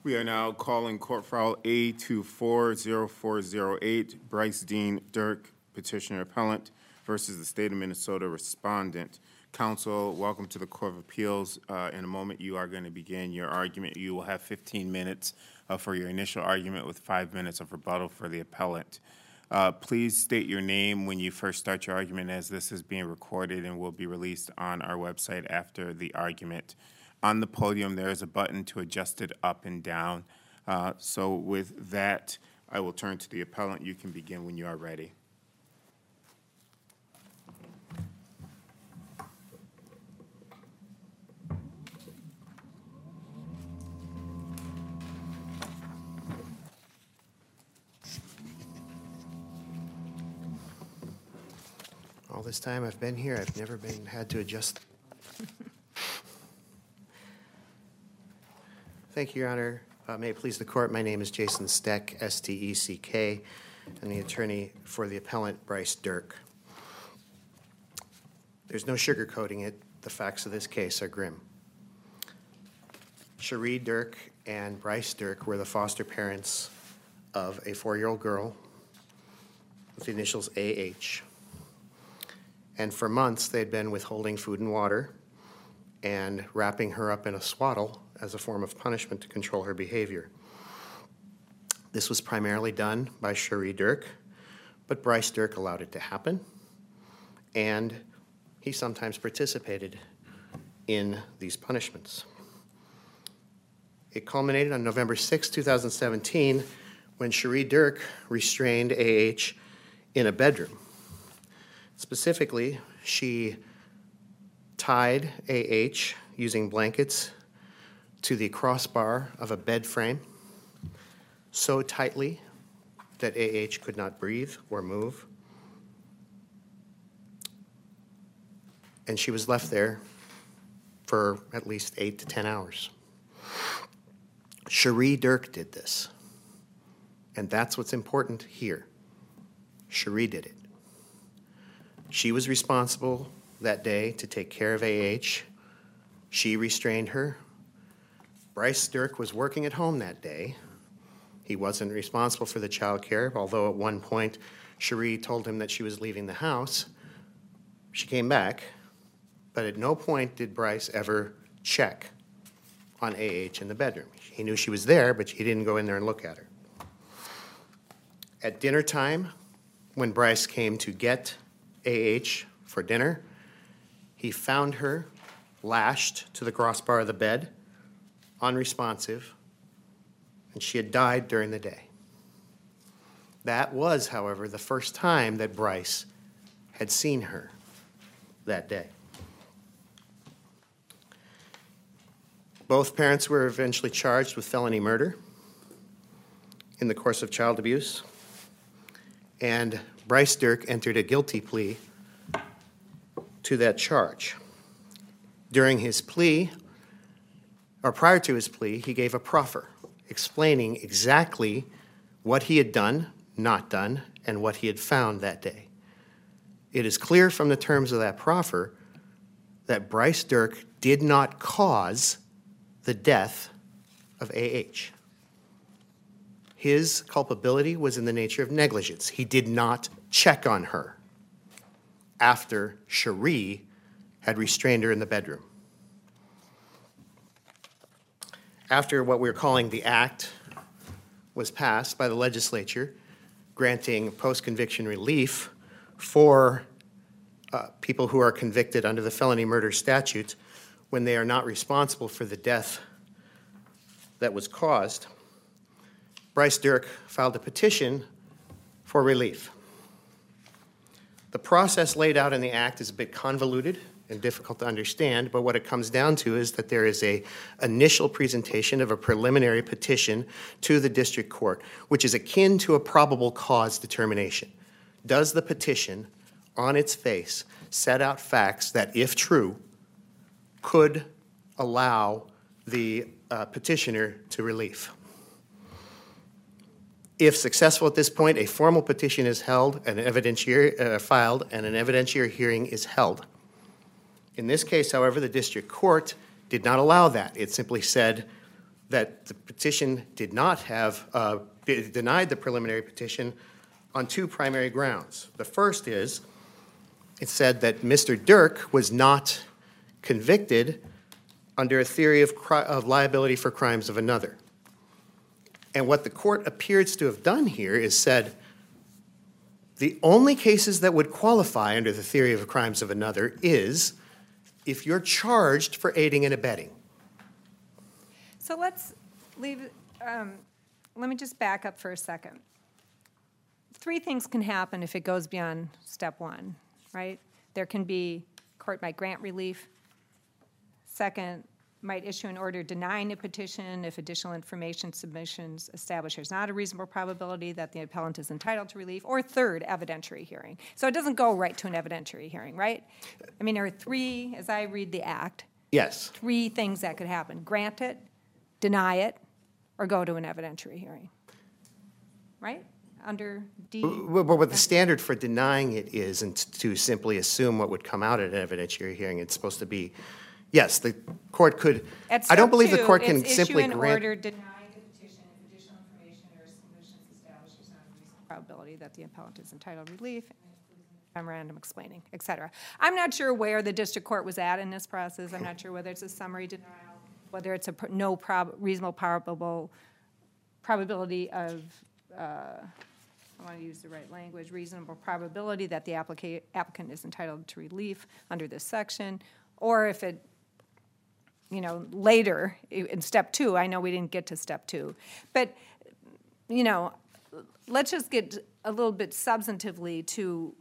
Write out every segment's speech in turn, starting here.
We are now calling court file A240408, Bryce Dean Dirk, petitioner appellant, versus the state of Minnesota respondent. Counsel, welcome to the Court of Appeals. In a moment, you are going to begin your argument. You will have 15 minutes for your initial argument with 5 minutes of rebuttal for the appellant. Please state your name when you first start your argument, as this is being recorded and will be released on our website after the argument. On the podium, there is a button to adjust it up and down. So with that, I will turn to the appellant. You can begin when you are ready. All this time I've been here, I've never had to adjust. Thank you, Your Honor. May it please the court, my name is Jason Steck, S-T-E-C-K, and the attorney for the appellant, Bryce Dirk. There's no sugarcoating it. The facts of this case are grim. Cherie Dirk and Bryce Dirk were the foster parents of a 4-year-old girl with the initials A.H. And for months, they'd been withholding food and water and wrapping her up in a swaddle as a form of punishment to control her behavior. This was primarily done by Cherie Dirk, but Bryce Dirk allowed it to happen, and he sometimes participated in these punishments. It culminated on November 6, 2017, when Cherie Dirk restrained A.H. in a bedroom. Specifically, she tied A.H. using blankets to the crossbar of a bed frame so tightly that A.H. could not breathe or move. And she was left there for at least 8 to 10 hours. Cherie Dirk did this. And that's what's important here. Cherie did it. She was responsible that day to take care of A.H. She restrained her. Bryce Dirk was working at home that day. He wasn't responsible for the child care, although at one point Cherie told him that she was leaving the house. She came back, but at no point did Bryce ever check on A.H. in the bedroom. He knew she was there, but he didn't go in there and look at her. At dinner time, when Bryce came to get A.H. for dinner, he found her lashed to the crossbar of the bed, unresponsive, and she had died during the day. That was, however, the first time that Bryce had seen her that day. Both parents were eventually charged with felony murder in the course of child abuse, and Bryce Dirk entered a guilty plea to that charge. During his plea, or prior to his plea, he gave a proffer explaining exactly what he had done, not done, and what he had found that day. It is clear from the terms of that proffer that Bryce Dirk did not cause the death of A.H. His culpability was in the nature of negligence. He did not check on her after Cherie had restrained her in the bedroom. After what we're calling the act was passed by the legislature, granting post-conviction relief for people who are convicted under the felony murder statute when they are not responsible for the death that was caused, Bryce Dirk filed a petition for relief. The process laid out in the act is a bit convoluted and difficult to understand, but what it comes down to is that there is an initial presentation of a preliminary petition to the district court, which is akin to a probable cause determination. Does the petition, on its face, set out facts that, if true, could allow the petitioner to relief? If successful at this point, a formal petition is held, filed, and an evidentiary hearing is held. In this case, however, the district court did not allow that. It simply said, that the petition did not have, denied the preliminary petition on two primary grounds. The first is, it said that Mr. Dirk was not convicted under a theory of liability for crimes of another. And what the court appears to have done here is said, the only cases that would qualify under the theory of crimes of another is if you're charged for aiding and abetting. So let's leave, let me just back up for a second. Three things can happen if it goes beyond step one, right? There can be, court might grant relief. Second, might issue an order denying a petition if additional information submissions establish there's not a reasonable probability that the appellant is entitled to relief. Or third, evidentiary hearing. So it doesn't go right to an evidentiary hearing, right? I mean, there are three, as I read the act, Yes. three things that could happen. Grant it, deny it, or go to an evidentiary hearing, right? Under D. But what the standard for denying it isn't to simply assume what would come out at an evidentiary hearing. It's supposed to be, yes, the court could, At I don't step believe the two, court can it's simply issue an grant. order denying the petition if additional information or submissions establish there's not a reasonable probability that the appellant is entitled to relief, memorandum explaining, et cetera. I'm not sure where the district court was at in this process. I'm not sure whether it's a summary denial, whether it's a reasonable probability of, I want to use the right language, reasonable probability that the applicant is entitled to relief under this section, or if it, you know, later in step two, I know we didn't get to step two, but, you know, let's just get a little bit substantively to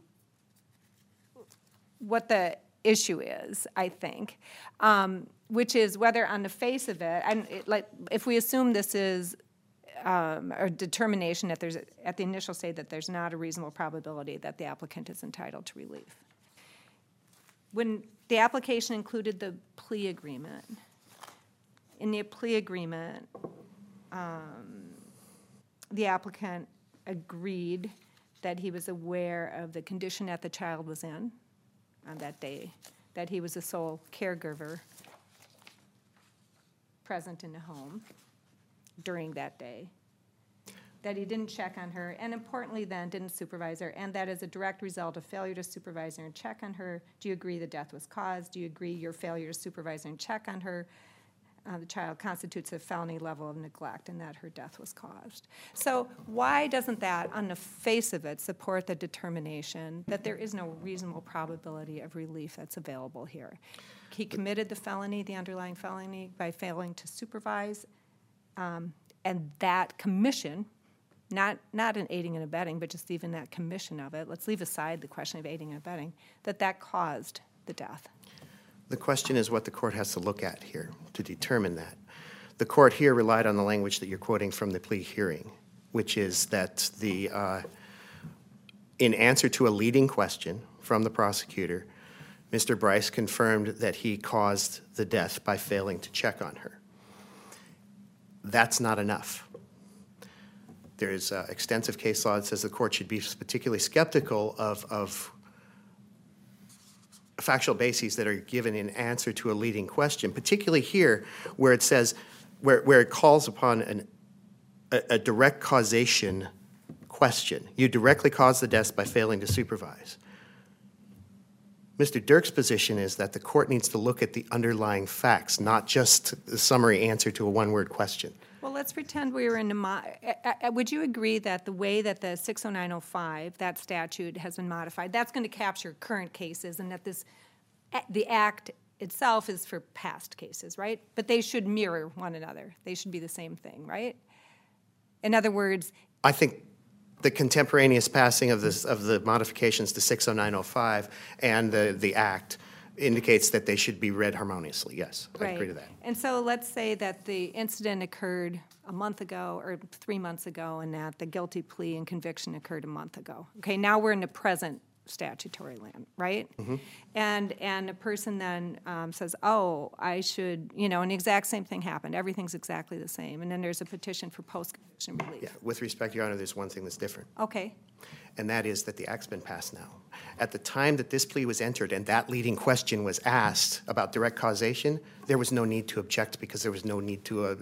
what the issue is, I think, which is whether on the face of it, and like if we assume this is a determination that there's, at the initial stage, that there's not a reasonable probability that the applicant is entitled to relief. When the application included the plea agreement, in the plea agreement, the applicant agreed that he was aware of the condition that the child was in on that day, that he was the sole caregiver present in the home during that day, that he didn't check on her, and importantly then, didn't supervise her, and that as a direct result of failure to supervise her and check on her, do you agree the death was caused? Do you agree your failure to supervise her and check on her, the child constitutes a felony level of neglect and that her death was caused? So why doesn't that, on the face of it, support the determination that there is no reasonable probability of relief that's available here? He committed the felony, the underlying felony, by failing to supervise, and that commission, not an aiding and abetting, but just even that commission of it, let's leave aside the question of aiding and abetting, that caused the death. The question is what the court has to look at here to determine that. The court here relied on the language that you're quoting from the plea hearing, which is that in answer to a leading question from the prosecutor, Mr. Bryce confirmed that he caused the death by failing to check on her. That's not enough. There's extensive case law that says the court should be particularly skeptical of factual bases that are given in answer to a leading question, particularly here where it says, where it calls upon a direct causation question. You directly caused the death by failing to supervise. Mr. Dirk's position is that the court needs to look at the underlying facts, not just the summary answer to a one-word question. Well, let's pretend we were in the, would you agree that the way that the 60905, that statute has been modified, that's going to capture current cases, and that the act itself is for past cases, right? But they should mirror one another. They should be the same thing, right? In other words, I think the contemporaneous passing of the modifications to 60905 and the act indicates that they should be read harmoniously. Yes, I agree to that. And so let's say that the incident occurred a month ago or 3 months ago, and that the guilty plea and conviction occurred a month ago. Okay, now we're in the present statutory land, right? Mm-hmm. And a person then says, oh, I should, and the exact same thing happened. Everything's exactly the same. And then there's a petition for post-conviction relief. Yeah, with respect, Your Honor, there's one thing that's different. Okay. And that is that the act's been passed now. At the time that this plea was entered and that leading question was asked about direct causation, there was no need to object because there was no need to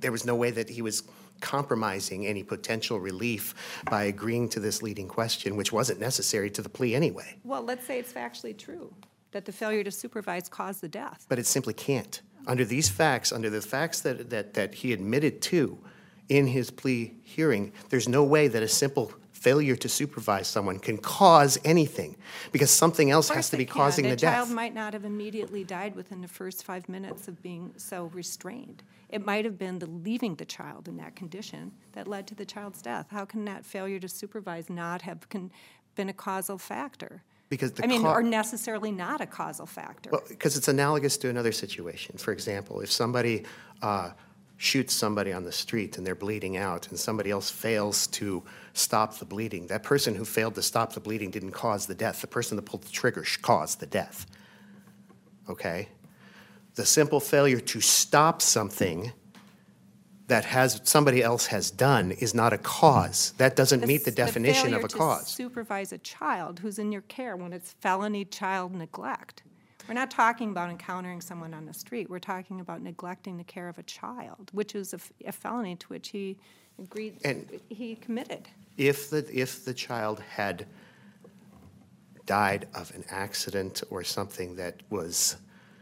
there was no way that he was compromising any potential relief by agreeing to this leading question, which wasn't necessary to the plea anyway. Well, let's say it's factually true, that the failure to supervise caused the death. But it simply can't. Under these facts, under the facts that he admitted to in his plea hearing, there's no way that a simple failure to supervise someone can cause anything, because something else has to be causing the The death. child might not have immediately died within the first 5 minutes of being so restrained. It might have been the leaving the child in that condition that led to the child's death. How can that failure to supervise not have been a causal factor? Because or necessarily not a causal factor. Well, because it's analogous to another situation. For example, if somebody shoots somebody on the street and they're bleeding out and somebody else fails to stop the bleeding, that person who failed to stop the bleeding didn't cause the death. The person that pulled the trigger caused the death. Okay? The simple failure to stop something that somebody else has done is not a cause. That doesn't meet the definition of a cause. To supervise a child who's in your care when it's felony child neglect. We're not talking about encountering someone on the street. We're talking about neglecting the care of a child, which is a felony to which he agreed, he committed. If the child had died of an accident or something that was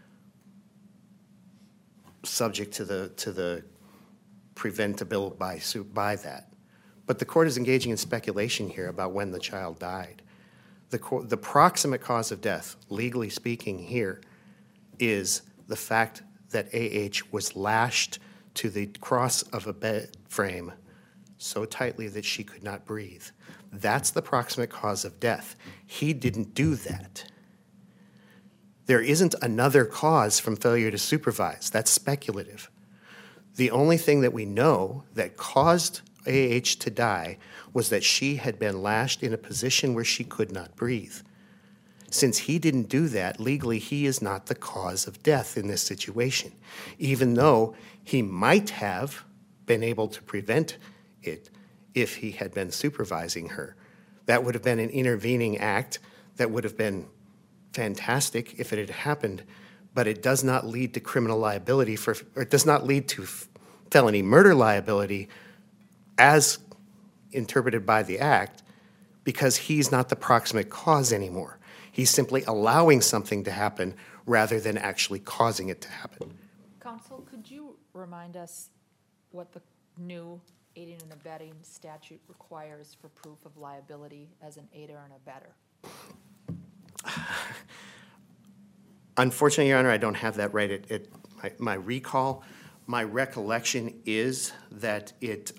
subject to the preventable by that. But the court is engaging in speculation here about when the child died. The proximate cause of death, legally speaking here, is the fact that A.H. was lashed to the cross of a bed frame so tightly that she could not breathe. That's the proximate cause of death. He didn't do that. There isn't another cause from failure to supervise. That's speculative. The only thing that we know that caused A.H. to die was that she had been lashed in a position where she could not breathe. Since he didn't do that, legally he is not the cause of death in this situation, even though he might have been able to prevent it if he had been supervising her. That would have been an intervening act that would have been fantastic if it had happened, but it does not lead to criminal liability or it does not lead to felony murder liability as interpreted by the act, because he's not the proximate cause anymore. He's simply allowing something to happen rather than actually causing it to happen. Counsel, could you remind us what the new aiding and abetting statute requires for proof of liability as an aider and abetter? Unfortunately, Your Honor, I don't have that right at my recall. My recollection is that it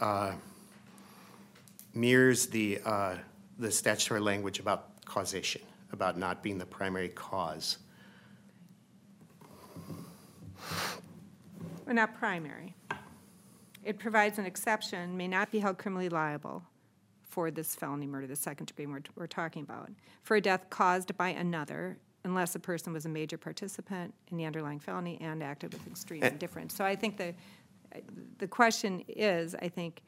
mirrors the statutory language about causation, about not being the primary cause. Well, not primary. It provides an exception, may not be held criminally liable for this felony murder, the second degree we're talking about, for a death caused by another, unless a person was a major participant in the underlying felony and acted with extreme indifference. So I think the question is, I think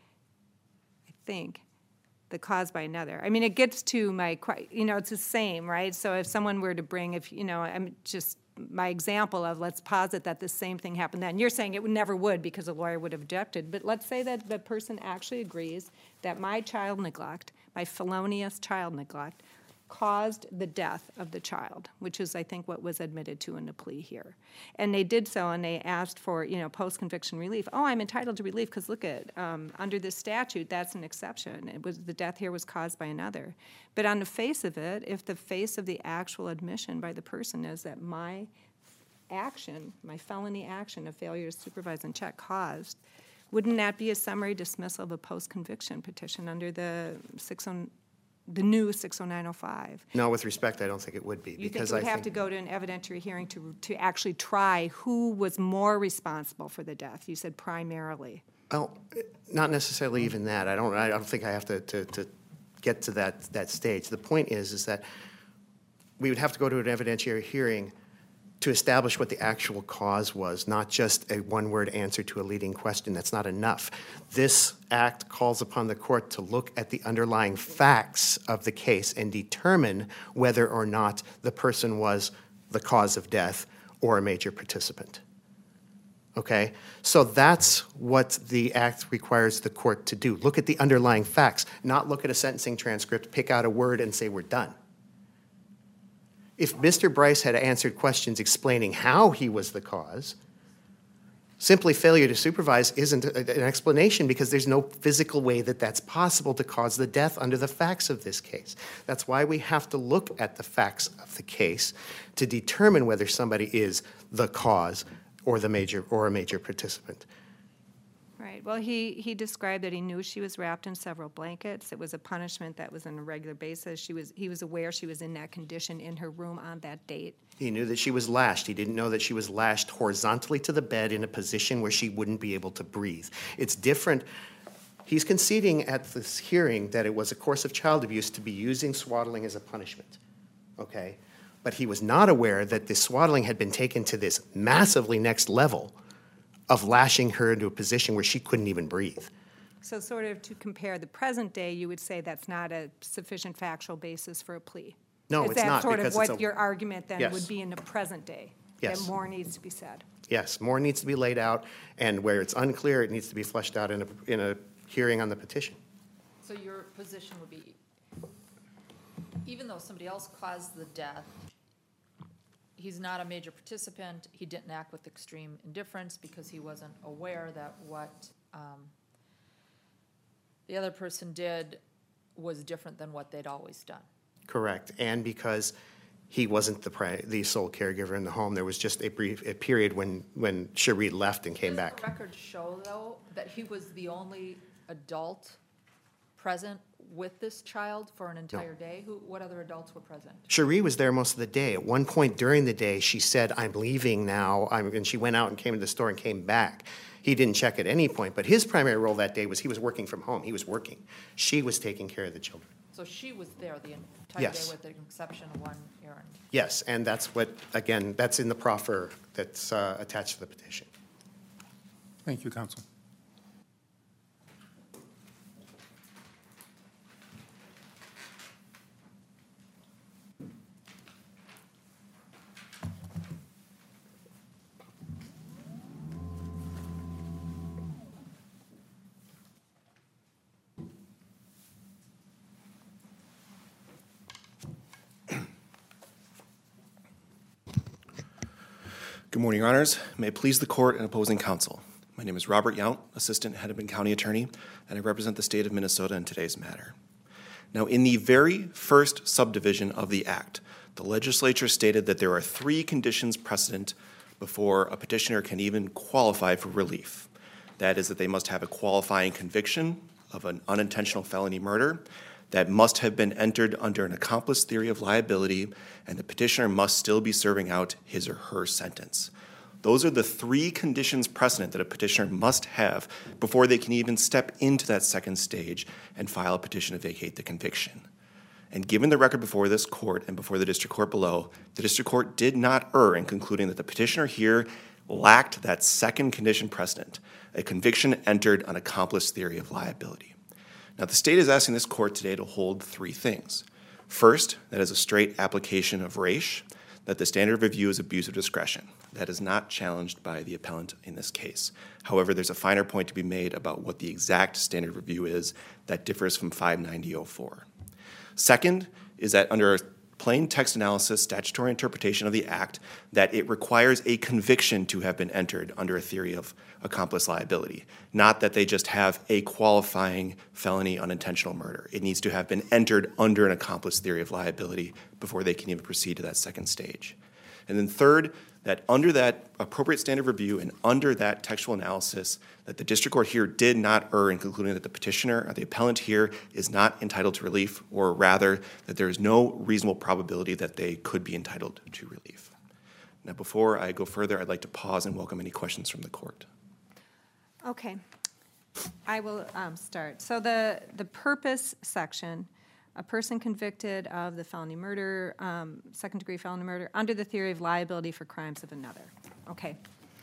the cause by another. I mean, it gets to it's the same, right? So if someone were to bring, I'm just, my example of let's posit that the same thing happened then. You're saying it never would because a lawyer would have objected, but let's say that the person actually agrees that my child neglect, my felonious child neglect, caused the death of the child, which is, I think, what was admitted to in the plea here. And they did so, and they asked for, post-conviction relief. Oh, I'm entitled to relief because, look at, under this statute, that's an exception. The death here was caused by another. But on the face of it, if the face of the actual admission by the person is that my action, my felony action of failure to supervise and check caused, wouldn't that be a summary dismissal of a post-conviction petition under the new 60905? No, with respect, I don't think it would be. You think it would have to go to an evidentiary hearing to actually try who was more responsible for the death? You said primarily. Oh, not necessarily even that. I don't think I have to get to that stage. The point is that we would have to go to an evidentiary hearing to establish what the actual cause was, not just a one-word answer to a leading question. That's not enough. This act calls upon the court to look at the underlying facts of the case and determine whether or not the person was the cause of death or a major participant. Okay? So that's what the act requires the court to do. Look at the underlying facts, not look at a sentencing transcript, pick out a word, and say, we're done. If Mr. Bryce had answered questions explaining how he was the cause, simply failure to supervise isn't an explanation because there's no physical way that that's possible to cause the death under the facts of this case. That's why we have to look at the facts of the case to determine whether somebody is the cause or a major participant. Right, well, he described that he knew she was wrapped in several blankets. It was a punishment that was on a regular basis. He was aware she was in that condition in her room on that date. He knew that she was lashed. He didn't know that she was lashed horizontally to the bed in a position where she wouldn't be able to breathe. It's different. He's conceding at this hearing that it was a course of child abuse to be using swaddling as a punishment, okay? But he was not aware that the swaddling had been taken to this massively next level of lashing her into a position where she couldn't even breathe. So sort of to compare the present day, you would say that's not a sufficient factual basis for a plea? No, it's not, Is that sort of because it's what a- your argument then Yes. would be in the present day? Yes. That more needs to be said? Yes, more needs to be laid out, and where it's unclear, it needs to be fleshed out in a hearing on the petition. So your position would be, even though somebody else caused the death, he's not a major participant, he didn't act with extreme indifference because he wasn't aware that what the other person did was different than what they'd always done. Correct, and because he wasn't the sole caregiver in the home, there was just a period when Cherie left and came back. Does the record show, though, that he was the only adult present with this child for an entire day? What other adults were present? Cherie was there most of the day. At one point during the day, she said, I'm leaving now, and she went out and came to the store and came back. He didn't check at any point, but his primary role that day was he was working from home. He was working. She was taking care of the children. So she was there the entire Yes. day with the exception of one errand? Yes, and that's what, again, that's in the proffer that's attached to the petition. Thank you, counsel. Good morning, Your Honors. May it please the court and opposing counsel. My name is Robert Yount, Assistant Hennepin County Attorney, and I represent the state of Minnesota in today's matter. Now, in the very first subdivision of the act, the legislature stated that there are 3 conditions precedent before a petitioner can even qualify for relief. That is that they must have a qualifying conviction of an unintentional felony murder, that must have been entered under an accomplice theory of liability, and the petitioner must still be serving out his or her sentence. Those are the 3 conditions precedent that a petitioner must have before they can even step into that second stage and file a petition to vacate the conviction. And given the record before this court and before the district court below, the district court did not err in concluding that the petitioner here lacked that second condition precedent, a conviction entered on accomplice theory of liability. Now, the state is asking this court today to hold 3 things. First, that is a straight application of race, that the standard of review is abuse of discretion. That is not challenged by the appellant in this case. However, there's a finer point to be made about what the exact standard of review is that differs from 590.04. Second is that under plain text analysis, statutory interpretation of the act, that it requires a conviction to have been entered under a theory of accomplice liability, not that they just have a qualifying felony unintentional murder. It needs to have been entered under an accomplice theory of liability before they can even proceed to that second stage. And then third, that under that appropriate standard review and under that textual analysis, that the district court here did not err in concluding that the petitioner or the appellant here is not entitled to relief, or rather that there is no reasonable probability that they could be entitled to relief. Now, before I go further, I'd like to pause and welcome any questions from the court. Okay, I will start. So the purpose section, a person convicted of the felony murder, second-degree felony murder, under the theory of liability for crimes of another. Okay.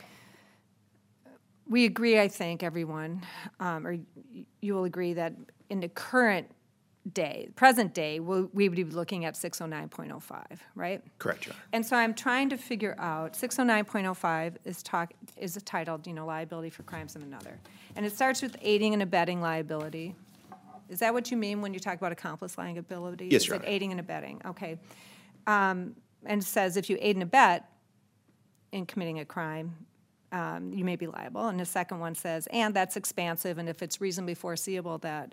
We agree, I think, everyone, or you will agree that in the current day, present day, we would be looking at 609.05, right? Correct, Your Honor. And so I'm trying to figure out, 609.05 is titled, liability for crimes of another. And it starts with aiding and abetting liability. Is that what you mean when you talk about accomplice liability? Yes, Your Is it Honor. aiding and abetting? Okay. And it says if you aid and abet in committing a crime, you may be liable. And the second one says, and that's expansive, and if it's reasonably foreseeable that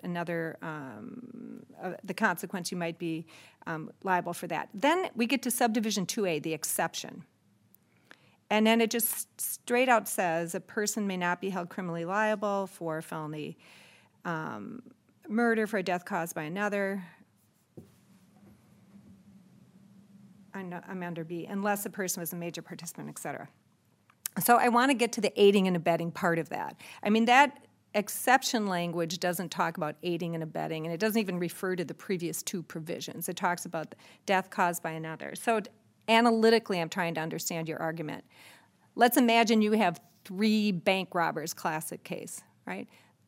the consequence, you might be liable for that. Then we get to subdivision 2A, the exception. And then it just straight out says a person may not be held criminally liable for felony murder for a death caused by another. I'm under B, unless the person was a major participant, et cetera. So I want to get to the aiding and abetting part of that. I mean, that exception language doesn't talk about aiding and abetting, and it doesn't even refer to the previous two provisions. It talks about death caused by another. So analytically, I'm trying to understand your argument. Let's imagine you have 3 bank robbers, classic case, right?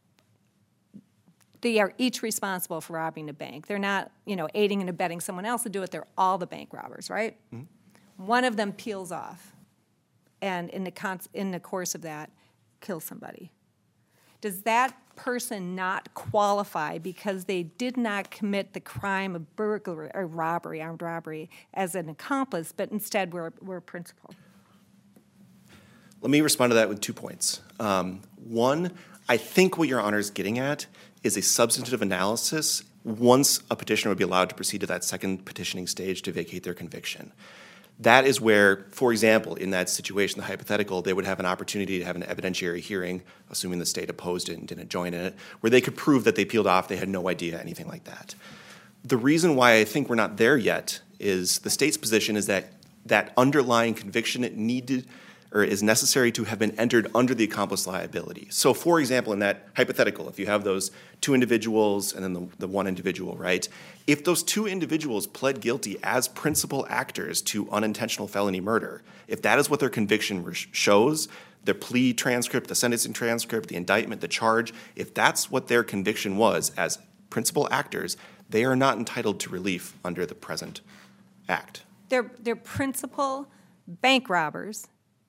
They are each responsible for robbing a bank. They're not, aiding and abetting someone else to do it. They're all the bank robbers, right? Mm-hmm. One of them peels off, and in the course of that, kills somebody. Does that person not qualify because they did not commit the crime of burglary or robbery, armed robbery, as an accomplice, but instead were a principal? Let me respond to that with 2 points. One, I think what Your Honor is getting at is a substantive analysis once a petitioner would be allowed to proceed to that second petitioning stage to vacate their conviction. That is where, for example, in that situation, the hypothetical, they would have an opportunity to have an evidentiary hearing, assuming the state opposed it and didn't join in it, where they could prove that they peeled off, they had no idea, anything like that. The reason why I think we're not there yet is the state's position is that that underlying conviction needed or is necessary to have been entered under the accomplice liability. So, for example, in that hypothetical, if you have those 2 individuals and then the 1 individual, right? If those 2 individuals pled guilty as principal actors to unintentional felony murder, if that is what their conviction shows, the plea transcript, the sentencing transcript, the indictment, the charge, if that's what their conviction was as principal actors, they are not entitled to relief under the present act. They're principal bank robbers,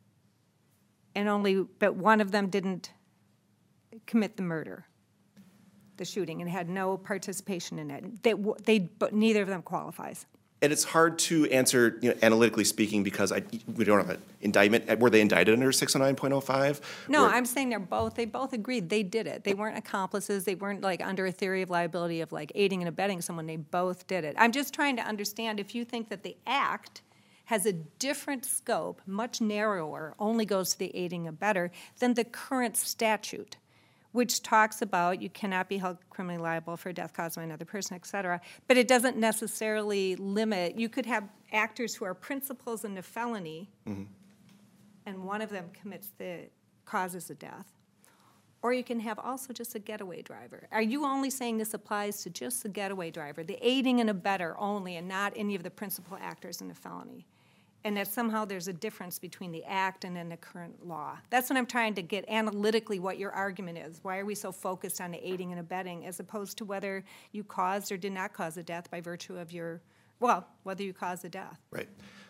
but one of them didn't commit the murder, the shooting, and had no participation in it. But neither of them qualifies. And it's hard to answer, analytically speaking, because we don't have an indictment. Were they indicted under 609.05? No, I'm saying they both agreed they did it. They weren't accomplices. They weren't under a theory of liability of aiding and abetting someone. They both did it. I'm just trying to understand if you think that the act has a different scope, much narrower, only goes to the aiding and abetting than the current statute, which talks about you cannot be held criminally liable for a death caused by another person, et cetera. But it doesn't necessarily limit. You could have actors who are principals in the felony, and one of them causes a death. Or you can have also just a getaway driver. Are you only saying this applies to just the getaway driver, the aiding and abetter only, and not any of the principal actors in the felony? And that somehow there's a difference between the act and then the current law. That's what I'm trying to get analytically what your argument is. Why are we so focused on the aiding and abetting as opposed to whether you caused or did not cause a death by virtue of whether you caused a death? Right.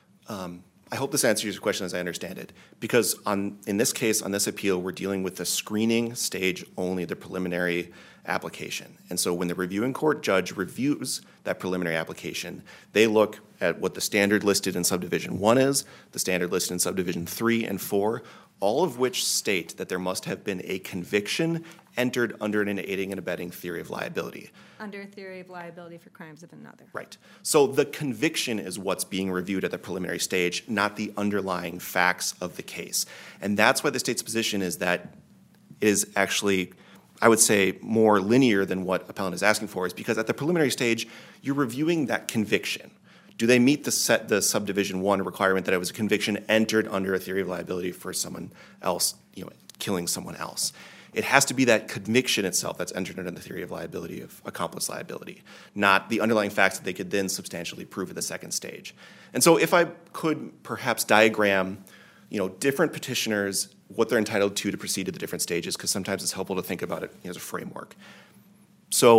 I hope this answers your question as I understand it. Because in this case, on this appeal, we're dealing with the screening stage only, the preliminary application. And so when the reviewing court judge reviews that preliminary application, they look at what the standard listed in subdivision 1 is, the standard listed in subdivision 3 and 4, all of which state that there must have been a conviction entered under an aiding and abetting theory of liability. Under a theory of liability for crimes of another. Right. So the conviction is what's being reviewed at the preliminary stage, not the underlying facts of the case. And that's why the state's position is that it is actually, I would say, more linear than what appellant is asking for, is because at the preliminary stage, you're reviewing that conviction. Do they meet the subdivision 1 requirement that it was a conviction entered under a theory of liability for someone else, killing someone else? It has to be that conviction itself that's entered under the theory of liability of accomplice liability, not the underlying facts that they could then substantially prove at the second stage. And so if I could perhaps diagram, different petitioners, what they're entitled to proceed to the different stages, because sometimes it's helpful to think about it as a framework. So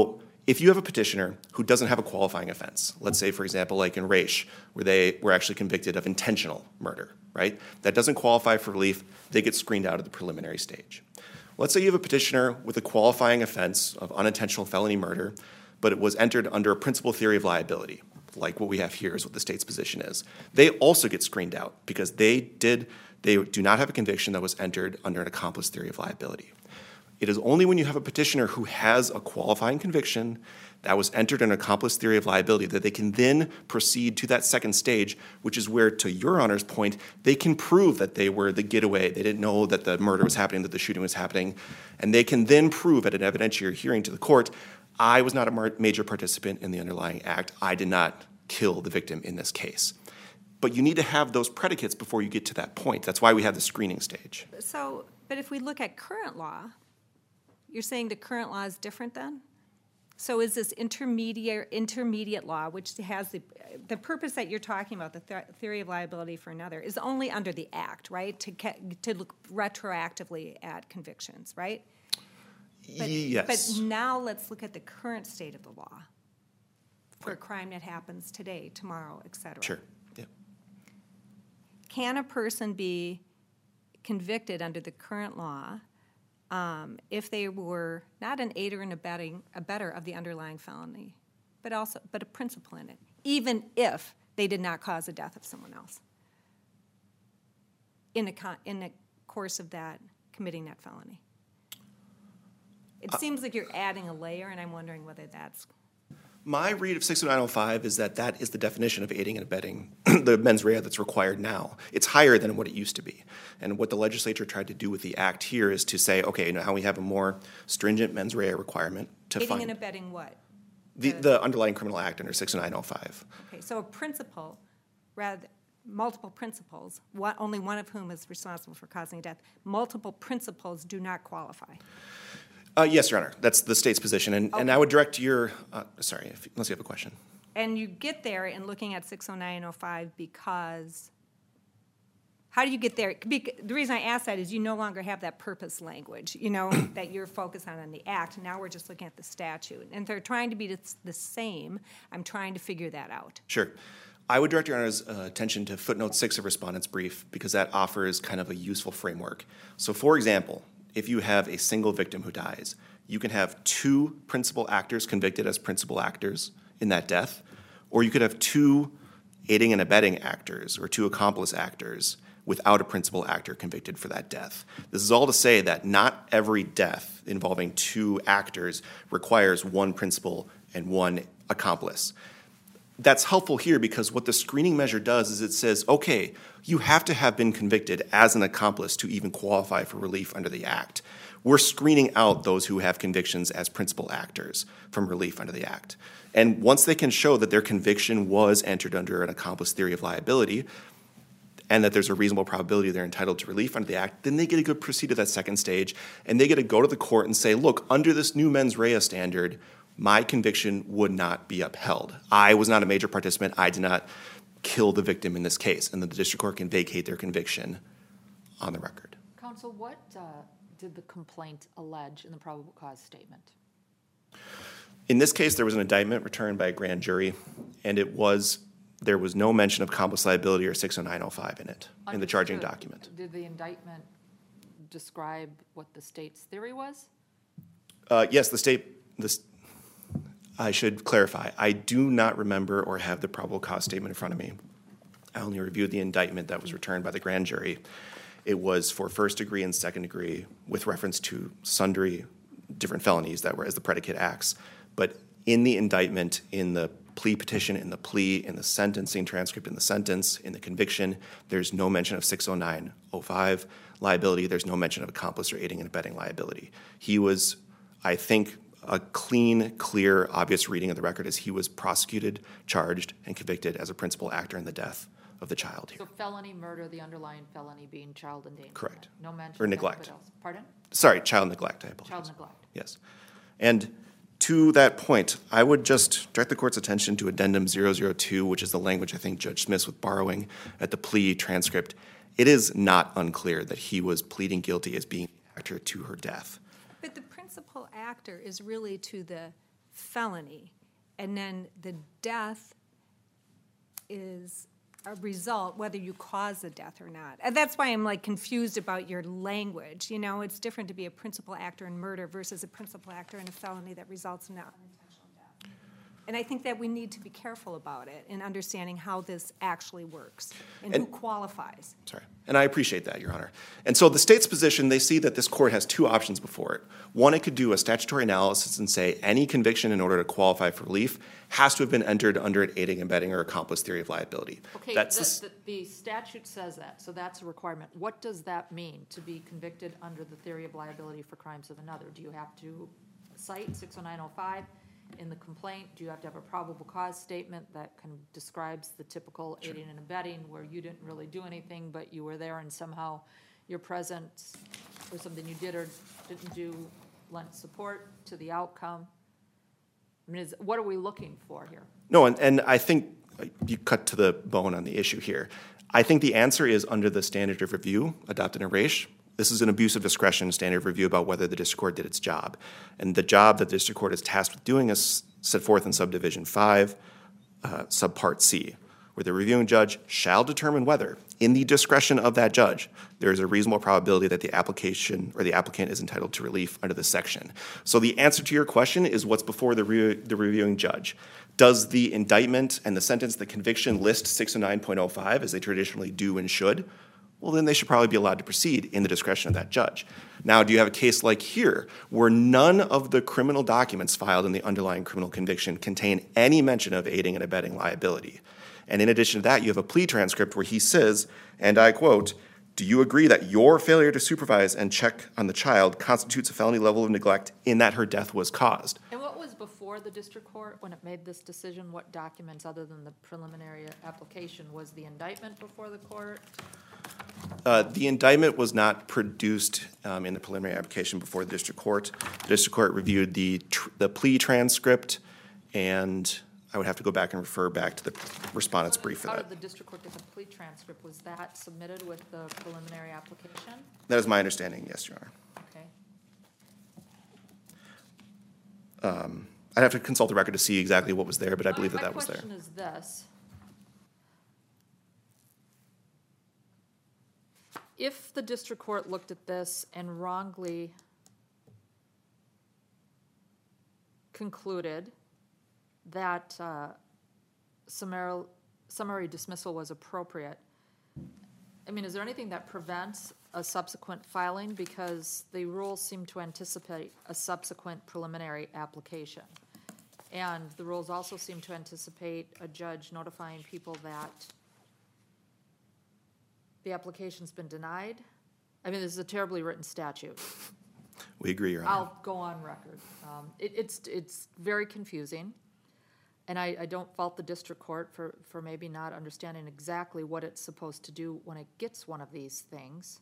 if you have a petitioner who doesn't have a qualifying offense, let's say, for example, like in Raich, where they were actually convicted of intentional murder, right? That doesn't qualify for relief, they get screened out of the preliminary stage. Let's say you have a petitioner with a qualifying offense of unintentional felony murder, but it was entered under a principal theory of liability, like what we have here is what the state's position is. They also get screened out because they do not have a conviction that was entered under an accomplice theory of liability. It is only when you have a petitioner who has a qualifying conviction that was entered in an accomplice theory of liability that they can then proceed to that second stage, which is where, to Your Honor's point, they can prove that they were the getaway, they didn't know that the murder was happening, that the shooting was happening, and they can then prove at an evidentiary hearing to the court, I was not a major participant in the underlying act, I did not kill the victim in this case. But you need to have those predicates before you get to that point. That's why we have the screening stage. So, but if we look at current law, you're saying the current law is different then? So is this intermediate law, which has the purpose that you're talking about, the theory of liability for another, is only under the act, right? To look retroactively at convictions, right? Yes. But now let's look at the current state of the law for a crime that happens today, tomorrow, et cetera. Sure. Yeah. Can a person be convicted under the current law if they were not an aider and abettor of the underlying felony, but a principal in it, even if they did not cause the death of someone else in the course of that committing that felony? It seems like you're adding a layer, and I'm wondering whether that's... My read of 60905 is that that is the definition of aiding and abetting, the mens rea that's required now. It's higher than what it used to be. And what the legislature tried to do with the act here is to say, okay, now we have a more stringent mens rea requirement to Aiding find and abetting what? the underlying criminal act under 60905. Okay, so a principal, multiple principals, only one of whom is responsible for causing death, multiple principals do not qualify. Yes, Your Honor, that's the state's position. And I would direct your, unless you have a question. And you get there in looking at 60905 because, how do you get there? The reason I ask that is you no longer have that purpose language, that you're focused on the act. Now we're just looking at the statute. And they're trying to be the same. I'm trying to figure that out. Sure. I would direct Your Honor's attention to footnote 6 of Respondent's brief because that offers kind of a useful framework. So, for example, if you have a single victim who dies, you can have two principal actors convicted as principal actors in that death, or you could have two aiding and abetting actors or two accomplice actors without a principal actor convicted for that death. This is all to say that not every death involving two actors requires one principal and one accomplice. That's helpful here because what the screening measure does is it says, okay, you have to have been convicted as an accomplice to even qualify for relief under the act. We're screening out those who have convictions as principal actors from relief under the act. And once they can show that their conviction was entered under an accomplice theory of liability and that there's a reasonable probability they're entitled to relief under the act, then they get to go proceed to that second stage and they get to go to the court and say, look, under this new mens rea standard, my conviction would not be upheld. I was not a major participant. I did not kill the victim in this case. And then the district court can vacate their conviction on the record. Counsel, what did the complaint allege in the probable cause statement? In this case, there was an indictment returned by a grand jury, and there was no mention of accomplice liability or 60905 in it, in the charging document. Did the indictment describe what the state's theory was? Yes, I should clarify. I do not remember or have the probable cause statement in front of me. I only reviewed the indictment that was returned by the grand jury. It was for first degree and second degree with reference to sundry different felonies that were as the predicate acts. But in the indictment, in the plea petition, in the plea, in the sentencing transcript, in the sentence, in the conviction, there's no mention of 60905 liability. There's no mention of accomplice or aiding and abetting liability. He was, I think, a clean, clear, obvious reading of the record is he was prosecuted, charged, and convicted as a principal actor in the death of the child here. So felony murder, the underlying felony being child endangerment. Correct. No mention Or of neglect. anything else. Pardon? Sorry, child neglect, I apologize. Child neglect. Yes. And to that point, I would just direct the court's attention to addendum 002, which is the language I think Judge Smith was borrowing at the plea transcript. It is not unclear that he was pleading guilty as being an actor to her death. But the principal actor is really to the felony, and then the death is a result, whether you cause the death or not. And that's why I'm like confused about your language. You know, it's different to be a principal actor in murder versus a principal actor in a felony that results in unintentional death. And I think that we need to be careful about it in understanding how this actually works and who qualifies. Sorry. And I appreciate that, Your Honor. And so the state's position, they see that this court has two options before it. One, it could do a statutory analysis and say any conviction in order to qualify for relief has to have been entered under an aiding, abetting, or accomplice theory of liability. Okay, That's the statute says that, so that's a requirement. What does that mean, to be convicted under the theory of liability for crimes of another? Do you have to cite 60905 in the complaint? Do you have to have a probable cause statement that kind of describes the typical aiding and abetting where you didn't really do anything, but you were there and somehow your presence or something you did or didn't do lent support to the outcome? I mean, what are we looking for here? No, and I think you cut to the bone on the issue here. I think the answer is under the standard of review adopted in Raich. This is an abuse of discretion standard of review about whether the district court did its job. And the job that the district court is tasked with doing is set forth in subdivision 5, subpart C, where the reviewing judge shall determine whether, in the discretion of that judge, there is a reasonable probability that the application or the applicant is entitled to relief under this section. So the answer to your question is what's before the reviewing judge. Does the indictment and the sentence, the conviction, list 609.05 as they traditionally do and should? Well, then they should probably be allowed to proceed in the discretion of that judge. Now, do you have a case like here where none of the criminal documents filed in the underlying criminal conviction contain any mention of aiding and abetting liability? And in addition to that, you have a plea transcript where he says, and I quote, "Do you agree that your failure to supervise and check on the child constitutes a felony level of neglect in that her death was caused?" And what was before the district court when it made this decision? What documents, other than the preliminary application, was the indictment before the court? The indictment was not produced in the preliminary application before the district court. The district court reviewed the plea transcript, and I would have to go back and refer back to the respondent's brief for How that. did the district court get the plea transcript? Was that submitted with the preliminary application? That is my understanding, yes, Your Honor. Okay. I'd have to consult the record to see exactly what was there, but I believe that was there. My question is this. If the district court looked at this and wrongly concluded that summary dismissal was appropriate, I mean, is there anything that prevents a subsequent filing? Because the rules seem to anticipate a subsequent preliminary application. And the rules also seem to anticipate a judge notifying people that the application's been denied. I mean, this is a terribly written statute. We agree, Your Honor. I'll go on record. It's very confusing, and I don't fault the district court for maybe not understanding exactly what it's supposed to do when it gets one of these things.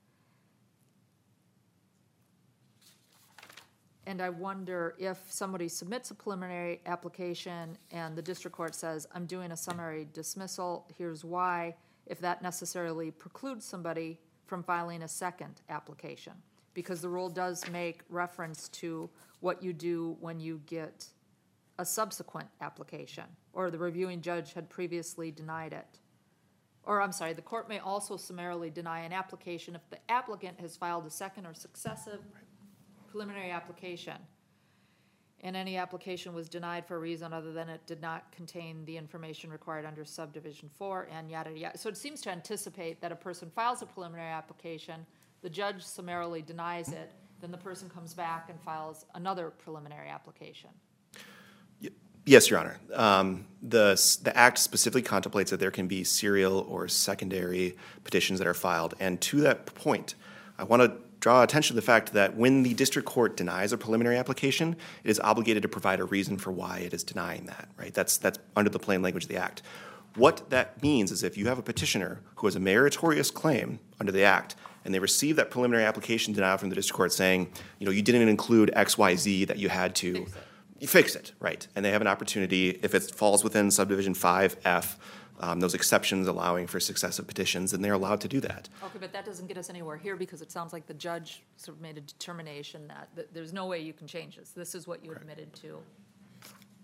And I wonder if somebody submits a preliminary application and the district court says, "I'm doing a summary dismissal, here's why," if that necessarily precludes somebody from filing a second application. Because the rule does make reference to what you do when you get a subsequent application, or the reviewing judge had previously denied it. Or, I'm sorry, the court may also summarily deny an application if the applicant has filed a second or successive preliminary application, and any application was denied for a reason other than it did not contain the information required under subdivision 4, and yada, yada. So it seems to anticipate that a person files a preliminary application, the judge summarily denies it, then the person comes back and files another preliminary application. Yes, Your Honor. The Act specifically contemplates that there can be serial or secondary petitions that are filed. And to that point, I want to draw attention to the fact that when the district court denies a preliminary application, it is obligated to provide a reason for why it is denying that, right? That's under the plain language of the Act. What that means is if you have a petitioner who has a meritorious claim under the Act, and they receive that preliminary application denial from the district court saying, you didn't include X, Y, Z that you had to fix it, right? And they have an opportunity, if it falls within subdivision 5F, those exceptions allowing for successive petitions, and they're allowed to do that. Okay, but that doesn't get us anywhere here because it sounds like the judge sort of made a determination that there's no way you can change this. This is what you admitted to.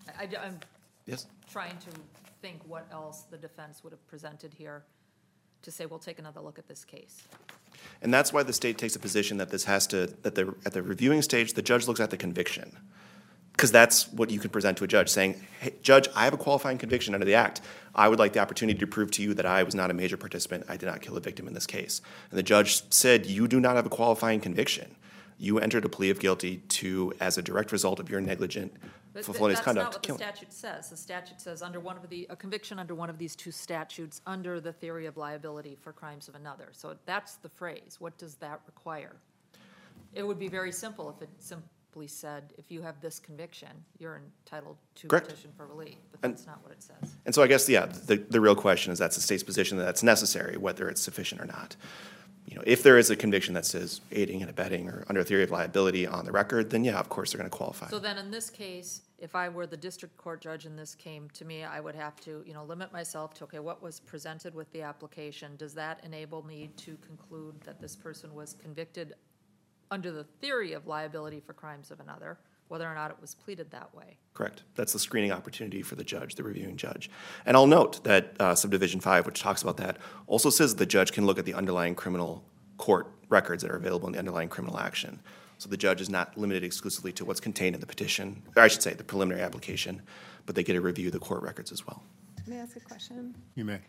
I'm Yes? trying to think what else the defense would have presented here to say, we'll take another look at this case. And that's why the state takes a position that this has to, at the reviewing stage, the judge looks at the conviction. Because that's what you can present to a judge, saying, hey, Judge, I have a qualifying conviction under the Act. I would like the opportunity to prove to you that I was not a major participant. I did not kill a victim in this case. And the judge said, you do not have a qualifying conviction. You entered a plea of guilty to, as a direct result of your negligent But felonious conduct. That's not what the statute says. The statute says a conviction under one of these two statutes under the theory of liability for crimes of another. So that's the phrase. What does that require? It would be very simple if it simply said, if you have this conviction, you're entitled to Correct. petition for relief. But And- that's not what it says. And so I guess, yeah, the real question is that's the state's position that that's necessary, whether it's sufficient or not. You know, if there is a conviction that says aiding and abetting or under a theory of liability on the record, then yeah, of course they're going to qualify. So then in this case, if I were the district court judge and this came to me, I would have to, limit myself to, okay, what was presented with the application? Does that enable me to conclude that this person was convicted under the theory of liability for crimes of another, whether or not it was pleaded that way? Correct. That's the screening opportunity for the judge, the reviewing judge. And I'll note that Subdivision 5, which talks about that, also says the judge can look at the underlying criminal court records that are available in the underlying criminal action. So the judge is not limited exclusively to what's contained in the petition, or I should say the preliminary application, but they get to review the court records as well. May I ask a question? You may.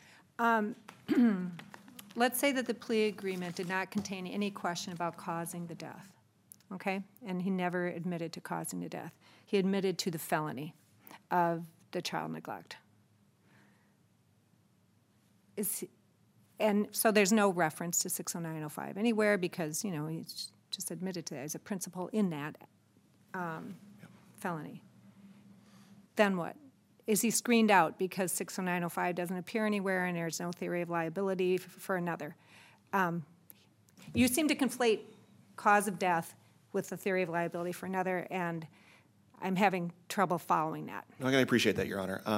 Let's say that the plea agreement did not contain any question about causing the death, okay? And he never admitted to causing the death. He admitted to the felony of the child neglect. And so there's no reference to 60905 anywhere because, he's just admitted to that as a principal in that felony. Then what? Is he screened out because 60905 doesn't appear anywhere and there's no theory of liability for another? You seem to conflate cause of death with the theory of liability for another, and I'm having trouble following that. I appreciate that, Your Honor.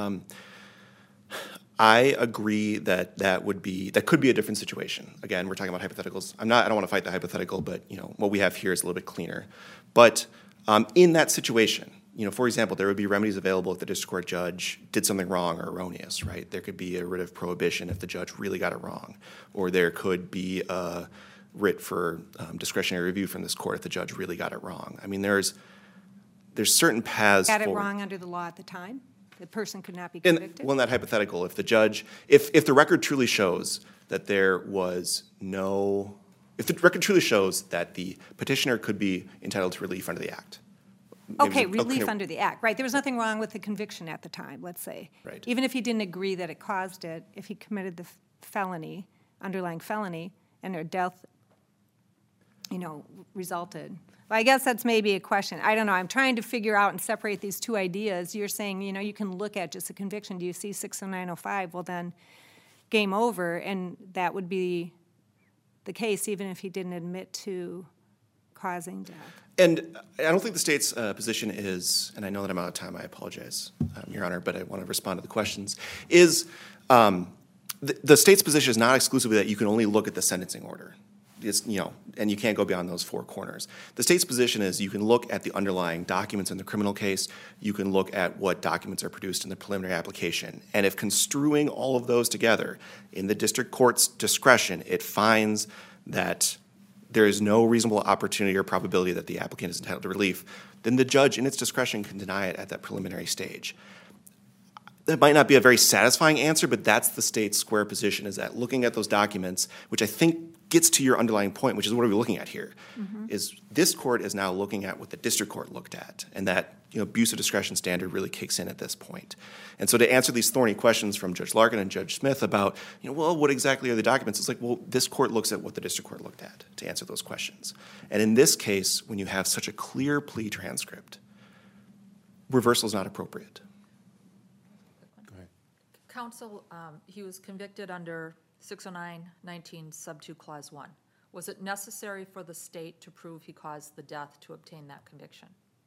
I agree that that could be a different situation. Again, we're talking about hypotheticals. I don't want to fight the hypothetical, but what we have here is a little bit cleaner. But in that situation, for example, there would be remedies available if the district court judge did something wrong or erroneous, right? There could be a writ of prohibition if the judge really got it wrong, or there could be a writ for discretionary review from this court if the judge really got it wrong. I mean, there's certain paths. Got it forward. wrong under the law at the time? The person could not be In convicted? that hypothetical, if the judge, if the record truly shows that there was no, if the record truly shows that the petitioner could be entitled to relief under the Act. Okay, relief under the Act, right. There was nothing wrong with the conviction at the time, let's say. Right. Even if he didn't agree that it caused it, if he committed the felony, underlying felony, and their death, resulted. Well, I guess that's maybe a question. I don't know. I'm trying to figure out and separate these two ideas. You're saying, you can look at just a conviction. Do you see 60905? Well, then game over, and that would be the case even if he didn't admit to causing death. And I don't think the state's position is, and I know that I'm out of time, I apologize, Your Honor, but I want to respond to the questions, is the state's position is not exclusively that you can only look at the sentencing order. It's, and you can't go beyond those four corners. The state's position is you can look at the underlying documents in the criminal case, you can look at what documents are produced in the preliminary application, and if construing all of those together in the district court's discretion, it finds that there is no reasonable opportunity or probability that the applicant is entitled to relief, then the judge in its discretion can deny it at that preliminary stage. That might not be a very satisfying answer, but that's the state's square position, is that looking at those documents, which I think gets to your underlying point, which is what are we looking at here, is this court is now looking at what the district court looked at, and that abuse of discretion standard really kicks in at this point. And so to answer these thorny questions from Judge Larkin and Judge Smith about, well, what exactly are the documents? It's like, well, this court looks at what the district court looked at to answer those questions. And in this case, when you have such a clear plea transcript, reversal is not appropriate. Counsel, he was convicted under 609-19 sub 2 clause 1. Was it necessary for the state to prove he caused the death to obtain that conviction?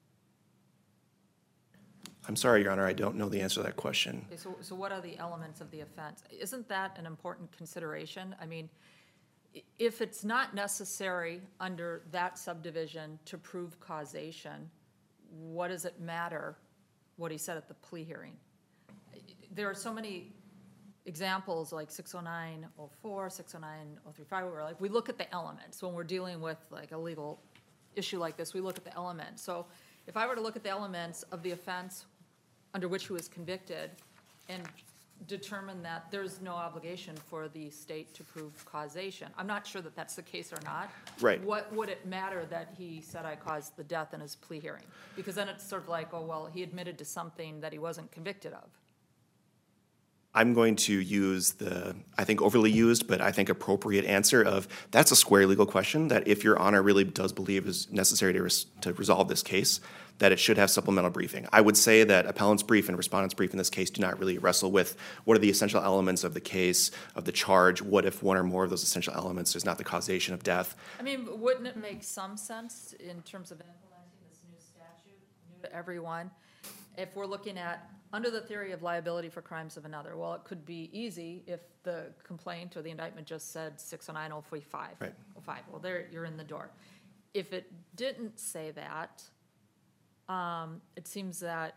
I'm sorry, Your Honor, I don't know the answer to that question. Okay, so what are the elements of the offense? Isn't that an important consideration? I mean, if it's not necessary under that subdivision to prove causation, what does it matter what he said at the plea hearing. There are so many examples like 60904, 609-035, where like we look at the elements when we're dealing with like a legal issue like this. We look at the elements. So if I were to look at the elements of the offense under which he was convicted and determine that there's no obligation for the state to prove causation, I'm not sure that that's the case or not. Right. What would it matter that he said I caused the death in his plea hearing? Because then it's sort of like, oh, well, he admitted to something that he wasn't convicted of. I'm going to use the, I think overly used, but I think appropriate answer of, that's a square legal question that if Your Honor really does believe is necessary to resolve this case, that it should have supplemental briefing. I would say that appellant's brief and respondent's brief in this case do not really wrestle with what are the essential elements of the case, of the charge, what if one or more of those essential elements is not the causation of death. I mean, wouldn't it make some sense in terms of implementing this new statute, new to everyone, if we're looking at under the theory of liability for crimes of another? Well, it could be easy if the complaint or the indictment just said 609-045. Right. 05. Well, there you're in the door. If it didn't say that, it seems that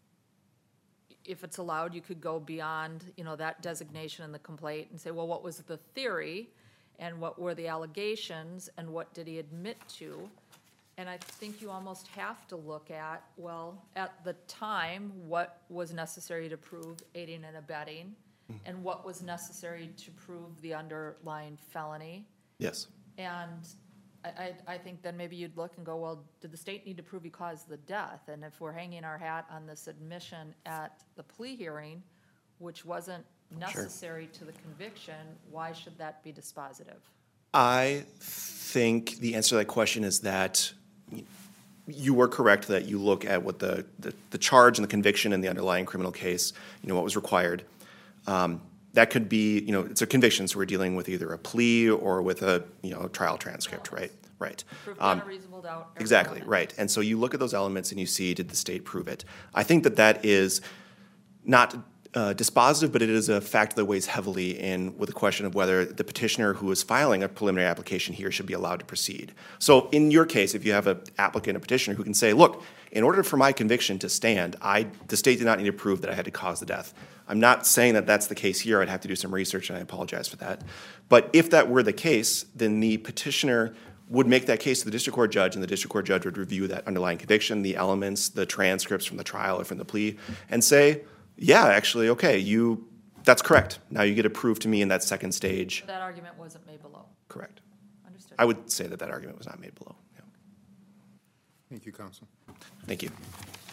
if it's allowed, you could go beyond, that designation in the complaint and say, well, what was the theory and what were the allegations and what did he admit to? And I think you almost have to look at, well, at the time, what was necessary to prove aiding and abetting and what was necessary to prove the underlying felony. Yes. And I think then maybe you'd look and go, well, did the state need to prove he caused the death? And if we're hanging our hat on this admission at the plea hearing, which wasn't necessary to the conviction, why should that be dispositive? I think the answer to that question is that you were correct that you look at what the charge and the conviction in the underlying criminal case, what was required. That could be, it's a conviction, so we're dealing with either a plea or with a, trial transcript, right? Right. Proof beyond a reasonable doubt. every Exactly, element. right. And so you look at those elements and you see, did the state prove it? I think that is not dispositive, but it is a factor that weighs heavily in with the question of whether the petitioner who is filing a preliminary application here should be allowed to proceed. So in your case, if you have an applicant, a petitioner who can say, look, in order for my conviction to stand, the state did not need to prove that I had to cause the death. I'm not saying that that's the case here. I'd have to do some research, and I apologize for that. But if that were the case, then the petitioner would make that case to the district court judge, and the district court judge would review that underlying conviction, the elements, the transcripts from the trial or from the plea, and say, yeah, actually, okay, that's correct. Now you get to prove to me in that second stage. That argument wasn't made below. Correct. Understood. I would say that argument was not made below. Yeah. Thank you, Counsel. Thank you.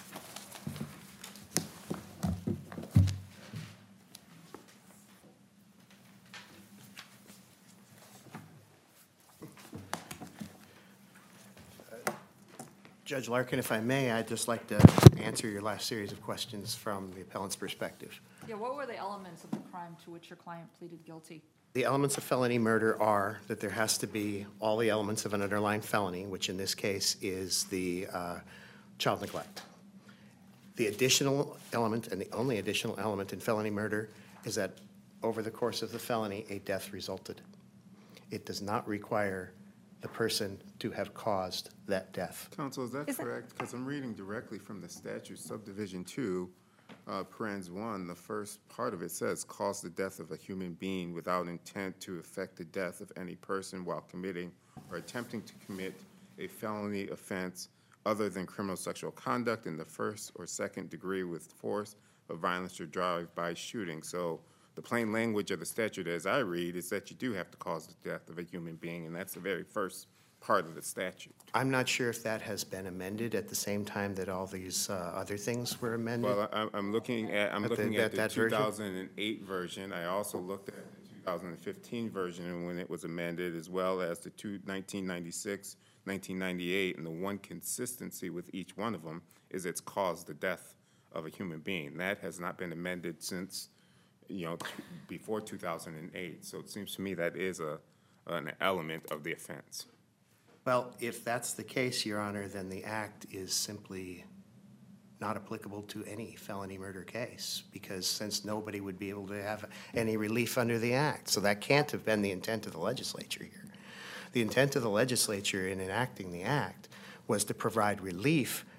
Judge Larkin, if I may, I'd just like to answer your last series of questions from the appellant's perspective. Yeah, what were the elements of the crime to which your client pleaded guilty? The elements of felony murder are that there has to be all the elements of an underlying felony, which in this case is the child neglect. The additional element, and the only additional element in felony murder, is that over the course of the felony, a death resulted. It does not require the person to have caused that death. Counsel, is that Is that- correct? Because I'm reading directly from the statute, subdivision 2, parens 1, the first part of it says, cause the death of a human being without intent to effect the death of any person while committing or attempting to commit a felony offense other than criminal sexual conduct in the first or second degree with force of violence or drive-by shooting. So the plain language of the statute, as I read, is that you do have to cause the death of a human being, and that's the very first part of the statute. I'm not sure if that has been amended at the same time that all these other things were amended. Well, I'm looking at At the that version? 2008 version. I also looked at the 2015 version and when it was amended, as well as the 1996, 1998, and the one consistency with each one of them is it's caused the death of a human being. That has not been amended since, before 2008. So it seems to me that is an element of the offense. Well, if that's the case, Your Honor, then the act is simply not applicable to any felony murder case, because since nobody would be able to have any relief under the act. So that can't have been the intent of the legislature here. The intent of the legislature in enacting the act was to provide relief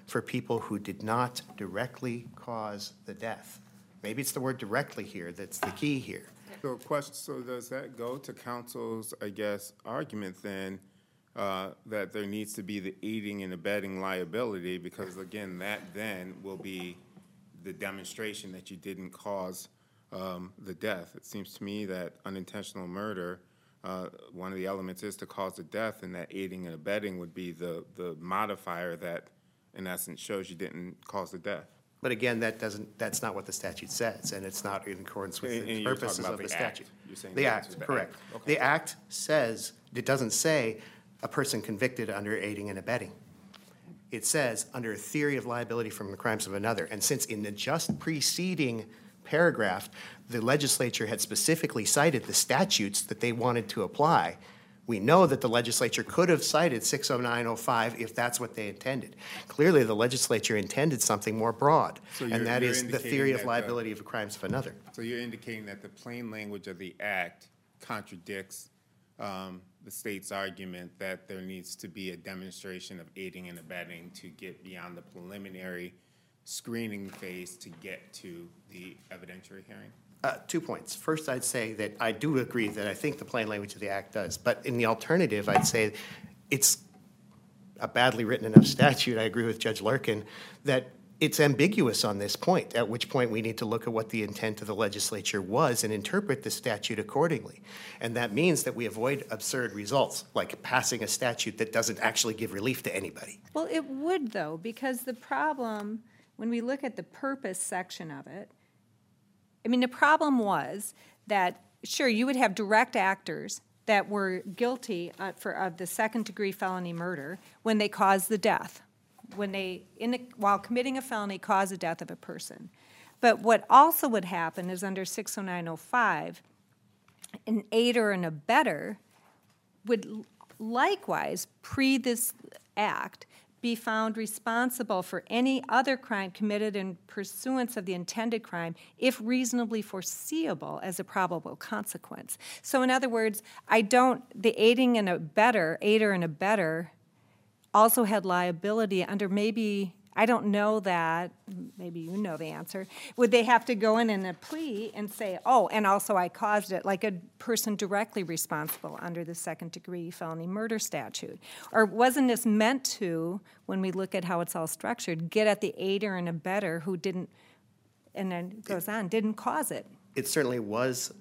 for people who did not directly cause the death. Maybe it's the word directly here that's the key here. So does that go to counsel's, I guess, argument then, that there needs to be the aiding and abetting liability, because again, that then will be the demonstration that you didn't cause the death. It seems to me that unintentional murder, one of the elements is to cause the death, and that aiding and abetting would be the modifier that, in essence, shows you didn't cause the death. But again, that's not what the statute says, and it's not in accordance with And the you're talking purposes about of the the act. statute. You're saying The that's act, the correct. act. Okay. The act says, it doesn't say a person convicted under aiding and abetting. It says under a theory of liability from the crimes of another. And since in the just preceding paragraph, the legislature had specifically cited the statutes that they wanted to apply, we know that the legislature could have cited 60905 if that's what they intended. Clearly, the legislature intended something more broad, So and you're- that you're is the indicating theory that of the- liability of crimes of another. So you're indicating that the plain language of the act contradicts the state's argument that there needs to be a demonstration of aiding and abetting to get beyond the preliminary screening phase to get to the evidentiary hearing? 2 points. First, I'd say that I do agree that I think the plain language of the act does. But in the alternative, I'd say it's a badly written enough statute, I agree with Judge Larkin, that it's ambiguous on this point, at which point we need to look at what the intent of the legislature was and interpret the statute accordingly. And that means that we avoid absurd results, like passing a statute that doesn't actually give relief to anybody. Well, it would though, because the problem, when we look at the purpose section of it, I mean, the problem was that, sure, you would have direct actors that were guilty of the second-degree felony murder when they caused the death, when they, while committing a felony, cause the death of a person. But what also would happen is under 60905, an aider and abetter would likewise, pre this act, be found responsible for any other crime committed in pursuance of the intended crime if reasonably foreseeable as a probable consequence. So in other words, the aider and abetter also had liability under maybe, I don't know that, maybe you know the answer. Would they have to go in a plea and say, oh, and also I caused it, like a person directly responsible under the second-degree felony murder statute? Or wasn't this meant to, when we look at how it's all structured, get at the aider and abetter who didn't, and then it goes on, didn't cause it? It certainly was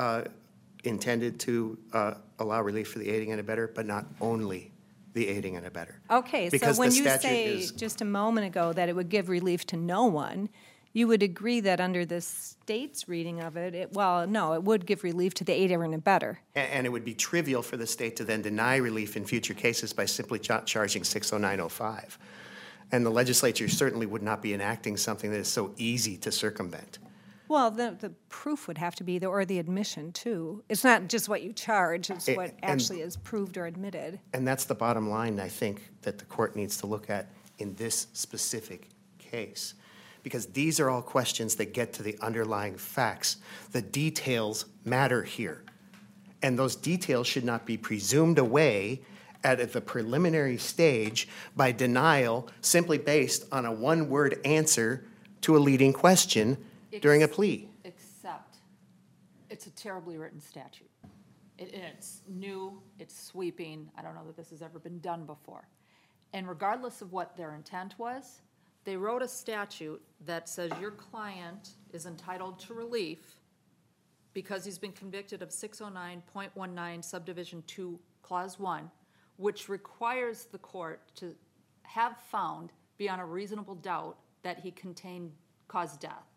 intended to allow relief for the aiding and abetter, but not only the aiding and abetter. Okay, so Because when the you statute say is- just a moment ago that it would give relief to no one, you would agree that under the state's reading of it, it would give relief to the aider and abetter. And it would be trivial for the state to then deny relief in future cases by simply charging 60905. And the legislature certainly would not be enacting something that is so easy to circumvent. Well, the proof would have to be, or the admission too. It's not just what you charge, it's what And- actually is proved or admitted. And that's the bottom line, I think, that the court needs to look at in this specific case. Because these are all questions that get to the underlying facts. The details matter here. And those details should not be presumed away at the preliminary stage by denial simply based on a one-word answer to a leading question during a plea. Except, it's a terribly written statute. It's new, it's sweeping, I don't know that this has ever been done before. And regardless of what their intent was, they wrote a statute that says your client is entitled to relief because he's been convicted of 609.19 subdivision 2, clause 1, which requires the court to have found beyond a reasonable doubt that he caused death.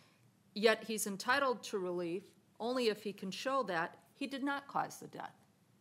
Yet he's entitled to relief only if he can show that he did not cause the death.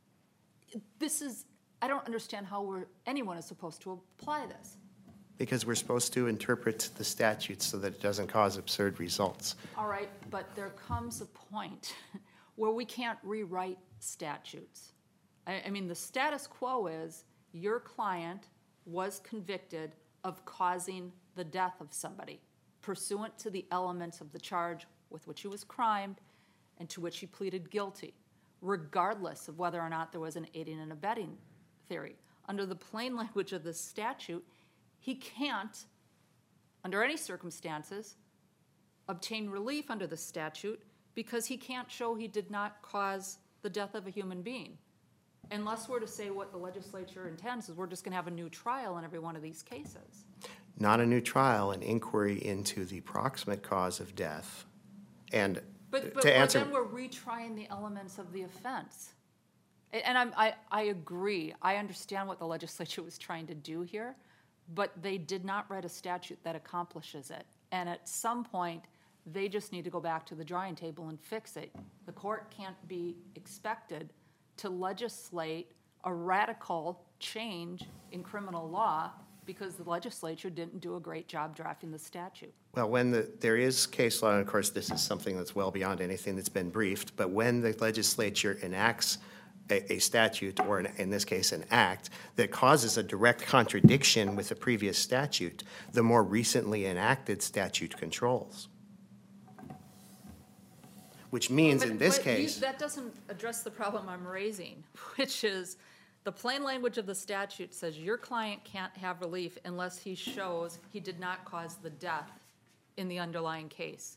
I don't understand how anyone is supposed to apply this. Because we're supposed to interpret the statute so that it doesn't cause absurd results. All right, but there comes a point where we can't rewrite statutes. I mean, the status quo is your client was convicted of causing the death of somebody pursuant to the elements of the charge with which he was crimed and to which he pleaded guilty, regardless of whether or not there was an aiding and abetting theory. Under the plain language of the statute, he can't, under any circumstances, obtain relief under the statute because he can't show he did not cause the death of a human being. Unless we're to say what the legislature intends is we're just going to have a new trial in every one of these cases. Not a new trial, an inquiry into the proximate cause of death. And But to answer, then we're retrying the elements of the offense. And I agree. I understand what the legislature was trying to do here, but they did not write a statute that accomplishes it. And at some point, they just need to go back to the drawing table and fix it. The court can't be expected to legislate a radical change in criminal law because the legislature didn't do a great job drafting the statute. well, there is case law, and of course, this is something that's well beyond anything that's been briefed, but when the legislature enacts a statute, or in this case, an act, that causes a direct contradiction with the previous statute, the more recently enacted statute controls. Which means in this case, That doesn't address the problem I'm raising, which is the plain language of the statute says your client can't have relief unless he shows he did not cause the death in the underlying case.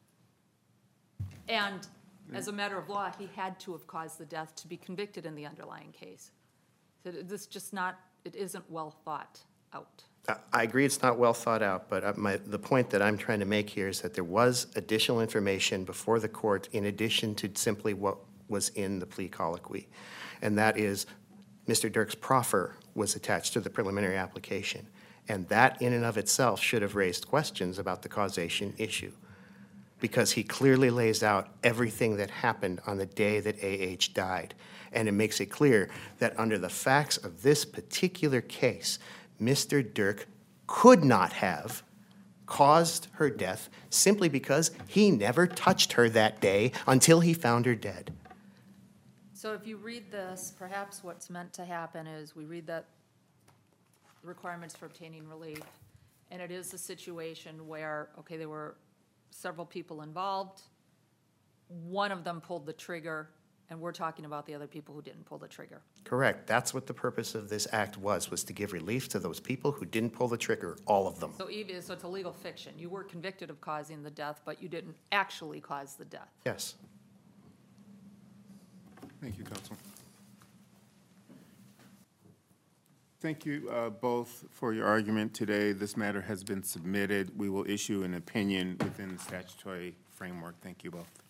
And as a matter of law, he had to have caused the death to be convicted in the underlying case. So this just not, it isn't well thought out. I agree it's not well thought out, but the point that I'm trying to make here is that there was additional information before the court in addition to simply what was in the plea colloquy. And that is Mr. Dirk's proffer was attached to the preliminary application. And that in and of itself should have raised questions about the causation issue, because he clearly lays out everything that happened on the day that A.H. died. And it makes it clear that under the facts of this particular case, Mr. Dirk could not have caused her death simply because he never touched her that day until he found her dead. So if you read this, perhaps what's meant to happen is we read that the requirements for obtaining relief, and it is a situation where, okay, there were several people involved, one of them pulled the trigger, and we're talking about the other people who didn't pull the trigger. Correct. That's what the purpose of this act was to give relief to those people who didn't pull the trigger, all of them. So so it's a legal fiction. You were convicted of causing the death, but you didn't actually cause the death. Yes. Thank you, counsel. Thank you both for your argument today. This matter has been submitted. We will issue an opinion within the statutory framework. Thank you both.